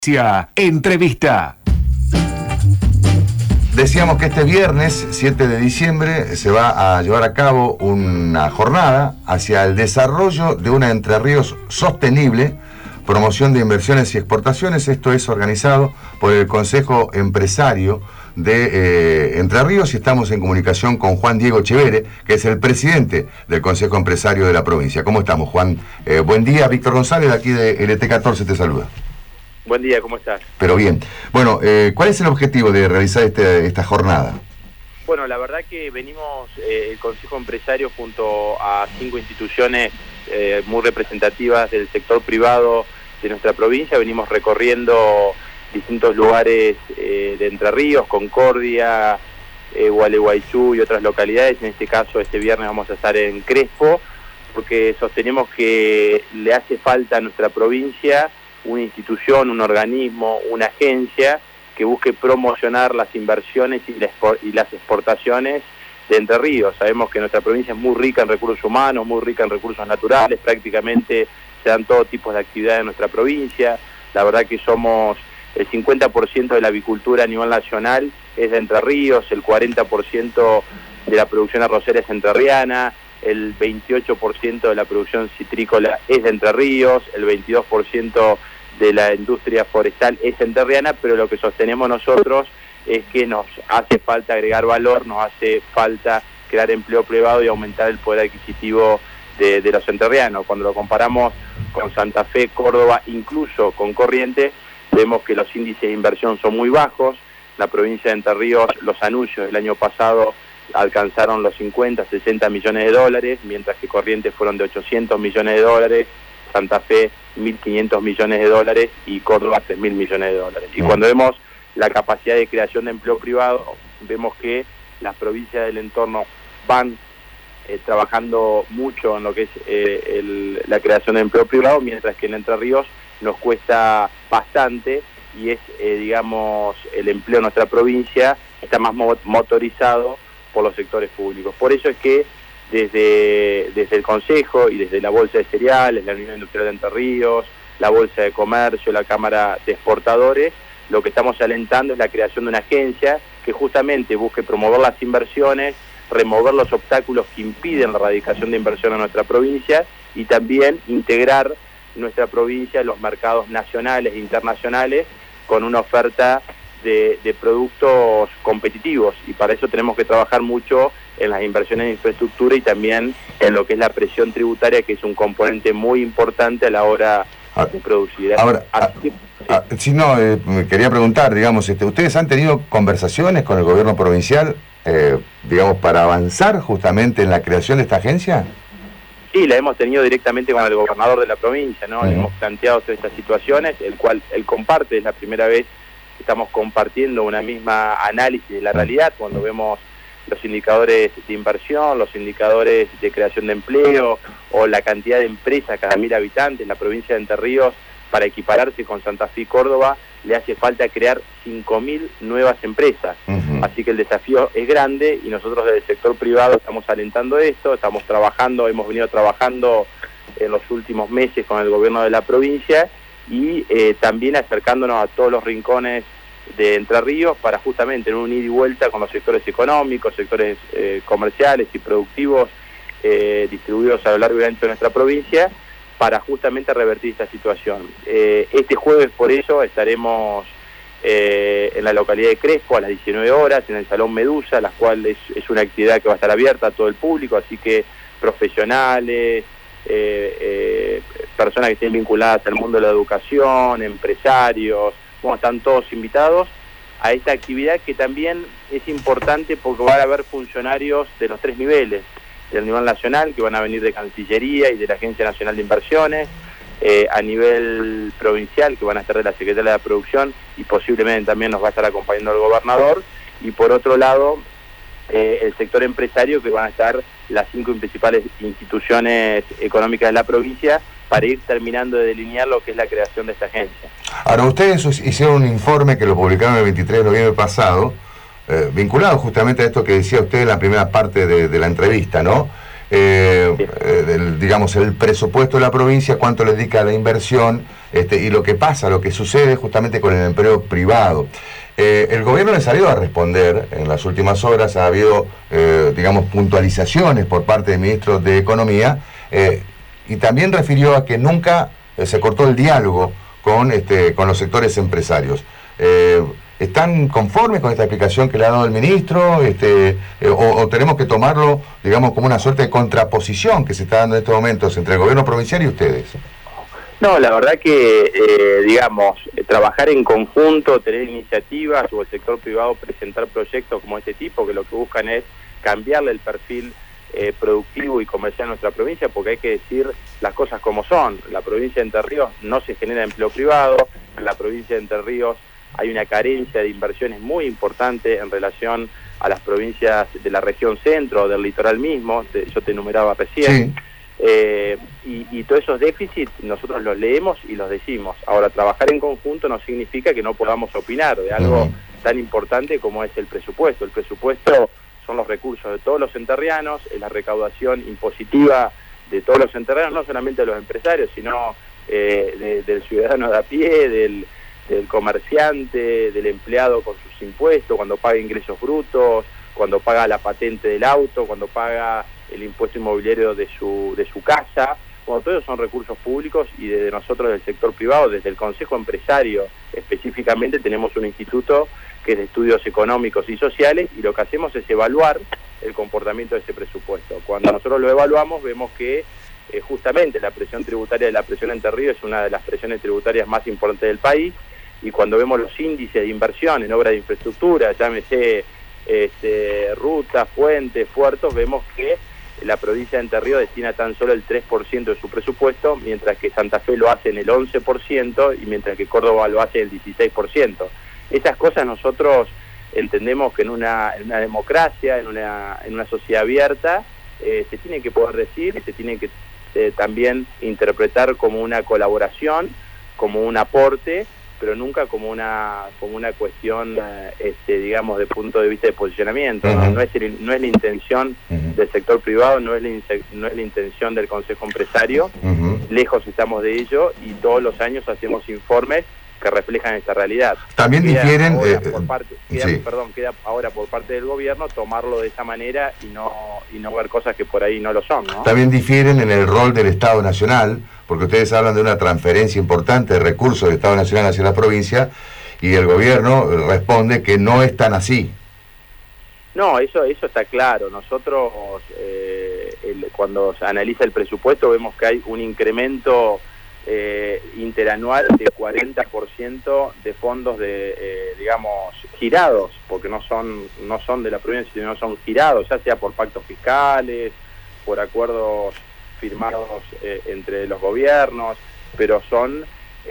Entrevista. Decíamos que este viernes 7 de diciembre se va a llevar a cabo una jornada hacia el desarrollo de una Entre Ríos sostenible, promoción de inversiones y exportaciones. Esto es organizado por el Consejo Empresario de Entre Ríos y estamos en comunicación con Juan Diego Chevere, que es el presidente del Consejo Empresario de la provincia. ¿Cómo estamos, Juan? Buen día, Víctor González, de aquí de LT14 te saluda. Buen día, ¿cómo estás? Pero bien. Bueno, ¿cuál es el objetivo de realizar esta jornada? Bueno, la verdad que venimos, el Consejo Empresario junto a 5 instituciones muy representativas del sector privado de nuestra provincia, venimos recorriendo distintos lugares de Entre Ríos, Concordia, Gualeguaychú y otras localidades. En este caso, este viernes vamos a estar en Crespo, porque sostenemos que le hace falta a nuestra provincia una institución, un organismo, una agencia que busque promocionar las inversiones y las exportaciones de Entre Ríos. Sabemos que nuestra provincia es muy rica en recursos humanos, muy rica en recursos naturales, prácticamente se dan todo tipo de actividades en nuestra provincia. La verdad que somos el 50% de la avicultura a nivel nacional es de Entre Ríos, el 40% de la producción arrocera es entrerriana, el 28% de la producción citrícola es de Entre Ríos, el 22% de la industria forestal es entrerriana, pero lo que sostenemos nosotros es que nos hace falta agregar valor, nos hace falta crear empleo privado y aumentar el poder adquisitivo de los entrerrianos. Cuando lo comparamos con Santa Fe, Córdoba, incluso con Corrientes, vemos que los índices de inversión son muy bajos. La provincia de Entre Ríos, los anuncios del año pasado alcanzaron los 50, 60 millones de dólares, mientras que Corrientes fueron de 800 millones de dólares, Santa Fe 1.500 millones de dólares y Córdoba 3.000 millones de dólares. Y cuando vemos la capacidad de creación de empleo privado, vemos que las provincias del entorno van trabajando mucho en lo que es la creación de empleo privado, mientras que en Entre Ríos nos cuesta bastante y es, digamos, el empleo en nuestra provincia está más motorizado por los sectores públicos. Por eso es que desde el Consejo y desde la Bolsa de Cereales, la Unión Industrial de Entre Ríos, la Bolsa de Comercio, la Cámara de Exportadores, lo que estamos alentando es la creación de una agencia que justamente busque promover las inversiones, remover los obstáculos que impiden la radicación de inversión en nuestra provincia y también integrar nuestra provincia en los mercados nacionales e internacionales con una oferta de productos competitivos, y para eso tenemos que trabajar mucho en las inversiones en infraestructura y también en lo que es la presión tributaria, que es un componente muy importante a la hora de producir. Ahora, me quería preguntar, digamos, ¿ustedes han tenido conversaciones con el gobierno provincial, digamos, para avanzar justamente en la creación de esta agencia? Sí, la hemos tenido directamente con el gobernador de la provincia, ¿no? Le hemos planteado todas estas situaciones, el cual él comparte, es la primera vez que estamos compartiendo una misma análisis de la realidad, cuando vemos los indicadores de inversión, los indicadores de creación de empleo o la cantidad de empresas cada 1.000 habitantes. La provincia de Entre Ríos, para equipararse con Santa Fe y Córdoba, le hace falta crear 5.000 nuevas empresas. Así que el desafío es grande y nosotros desde el sector privado estamos alentando esto, estamos trabajando, hemos venido trabajando en los últimos meses con el gobierno de la provincia y también acercándonos a todos los rincones de Entre Ríos para justamente en un ida y vuelta con los sectores económicos, sectores comerciales y productivos distribuidos a lo largo y ancho de nuestra provincia para justamente revertir esta situación. Este jueves por eso estaremos en la localidad de Crespo a las 19 horas en el Salón Medusa, la cual es una actividad que va a estar abierta a todo el público, así que profesionales, personas que estén vinculadas al mundo de la educación, empresarios, bueno, están todos invitados a esta actividad que también es importante porque va a haber funcionarios de los 3 niveles, del nivel nacional, que van a venir de Cancillería y de la Agencia Nacional de Inversiones, a nivel provincial, que van a estar de la Secretaría de la Producción y posiblemente también nos va a estar acompañando el gobernador, y por otro lado, el sector empresario, que van a estar las 5 principales instituciones económicas de la provincia, para ir terminando de delinear lo que es la creación de esta agencia. Ahora, ustedes hicieron un informe que lo publicaron el 23 de noviembre pasado, vinculado justamente a esto que decía usted en la primera parte de la entrevista, ¿no? digamos, el presupuesto de la provincia, cuánto le dedica a la inversión, y lo que pasa, lo que sucede justamente con el empleo privado. El gobierno le ha salido a responder en las últimas horas, ha habido, digamos, puntualizaciones por parte del ministro de Economía, y también refirió a que nunca se cortó el diálogo con los sectores empresarios. ¿Están conformes con esta explicación que le ha dado el ministro? O tenemos que tomarlo, digamos, como una suerte de contraposición que se está dando en estos momentos entre el gobierno provincial y ustedes? No, la verdad que, digamos, trabajar en conjunto, tener iniciativas o el sector privado presentar proyectos como este tipo, que lo que buscan es cambiarle el perfil productivo y comercial a nuestra provincia, porque hay que decir las cosas como son. La provincia de Entre Ríos no se genera empleo privado, en la provincia de Entre Ríos hay una carencia de inversiones muy importante en relación a las provincias de la región centro, del litoral mismo, yo te enumeraba recién. Sí. Y todos esos déficits nosotros los leemos y los decimos. Ahora, trabajar en conjunto no significa que no podamos opinar de algo tan importante como es el presupuesto. El presupuesto son los recursos de todos los enterrianos, es la recaudación impositiva de todos los enterrianos, no solamente de los empresarios, sino del ciudadano de a pie, del comerciante, del empleado con sus impuestos, cuando paga ingresos brutos, cuando paga la patente del auto, cuando paga el impuesto inmobiliario de su casa. Bueno, todos son recursos públicos, y desde nosotros del sector privado, desde el Consejo Empresario específicamente, tenemos un instituto que es de estudios económicos y sociales, y lo que hacemos es evaluar el comportamiento de ese presupuesto. Cuando nosotros lo evaluamos, vemos que justamente la presión tributaria de la presión Entre Ríos es una de las presiones tributarias más importantes del país, y cuando vemos los índices de inversión en obras de infraestructura, llámese rutas, puentes, puertos, vemos que la provincia de Entre Ríos destina tan solo el 3% de su presupuesto, mientras que Santa Fe lo hace en el 11% y mientras que Córdoba lo hace en el 16%. Esas cosas nosotros entendemos que en una democracia, en una sociedad abierta, se tiene que poder decir, se tiene que también interpretar como una colaboración, como un aporte, pero nunca como una cuestión, digamos, de punto de vista de posicionamiento. No es la intención del sector privado, no es la intención del Consejo Empresario. Lejos estamos de ello, y todos los años hacemos informes que reflejan esta realidad. También difieren... Queda ahora por parte del gobierno tomarlo de esa manera y no ver cosas que por ahí no lo son, ¿no? También difieren en el rol del Estado Nacional, porque ustedes hablan de una transferencia importante de recursos del Estado Nacional hacia la provincia, y el gobierno responde que no es tan así. No, eso está claro. Nosotros, cuando se analiza el presupuesto, vemos que hay un incremento interanual de 40% de fondos digamos, girados, porque no son de la provincia, sino son girados, ya sea por pactos fiscales, por acuerdos firmados entre los gobiernos, pero son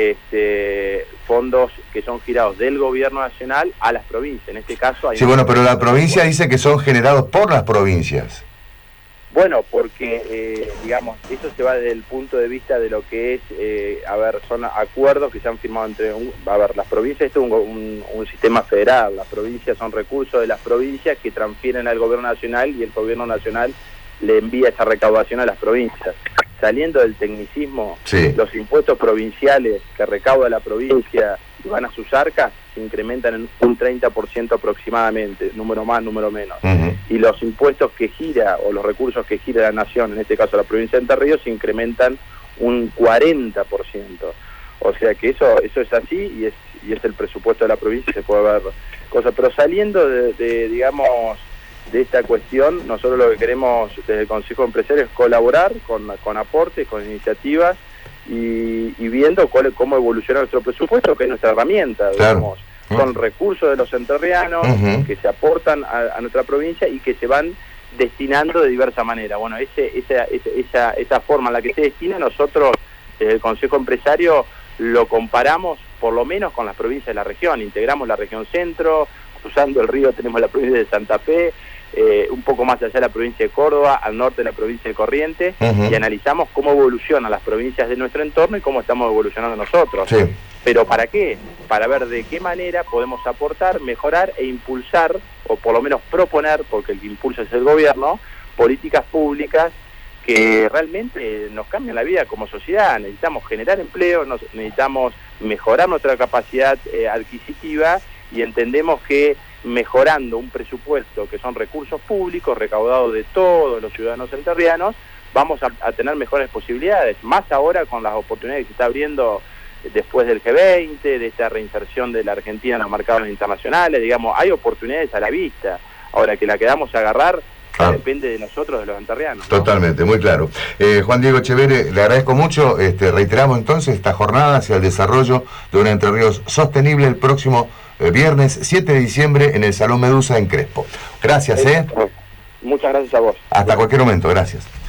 fondos que son girados del gobierno nacional a las provincias. En este caso hay... Sí, bueno, pero la provincia dice que son generados por las provincias. Bueno, porque, digamos, eso se va desde el punto de vista de lo que es, son acuerdos que se han firmado entre, las provincias. Esto es un sistema federal. Las provincias son recursos de las provincias que transfieren al gobierno nacional, y el gobierno nacional le envía esa recaudación a las provincias. Saliendo del tecnicismo, sí, los impuestos provinciales que recauda la provincia y van a sus arcas se incrementan en un 30% aproximadamente, número más, número menos. Y los impuestos que gira, o los recursos que gira la nación, en este caso la provincia de Entre Ríos, se incrementan un 40%. O sea que eso es así, y es el presupuesto de la provincia, se puede ver cosas. Pero saliendo digamos, de esta cuestión, nosotros lo que queremos desde el Consejo Empresario es colaborar con aportes, con iniciativas, y viendo cómo evoluciona nuestro presupuesto, que es nuestra herramienta, digamos. Son recursos de los entrerrianos que se aportan a nuestra provincia y que se van destinando de diversa manera. Bueno, esa forma en la que se destina, nosotros desde el Consejo Empresario lo comparamos por lo menos con las provincias de la región. Integramos la región centro, cruzando el río tenemos la provincia de Santa Fe, un poco más allá la provincia de Córdoba, al norte la provincia de Corrientes, y analizamos cómo evolucionan las provincias de nuestro entorno y cómo estamos evolucionando nosotros. Sí. ¿Pero para qué? Para ver de qué manera podemos aportar, mejorar e impulsar, o por lo menos proponer, porque el que impulsa es el gobierno, políticas públicas que realmente nos cambian la vida como sociedad. Necesitamos generar empleo, necesitamos mejorar nuestra capacidad adquisitiva, y entendemos que mejorando un presupuesto que son recursos públicos recaudados de todos los ciudadanos entrerrianos, vamos a tener mejores posibilidades, más ahora con las oportunidades que se está abriendo después del G20, de esta reinserción de la Argentina en los mercados internacionales. Digamos, hay oportunidades a la vista. Ahora, que la queramos agarrar, depende de nosotros, de los entrerrianos, ¿no? Totalmente, muy claro. Juan Diego Echeverre, le agradezco mucho. Reiteramos entonces esta jornada hacia el desarrollo de un Entre Ríos sostenible el próximo viernes 7 de diciembre en el Salón Medusa en Crespo. Gracias, Muchas gracias a vos. Hasta cualquier momento, gracias.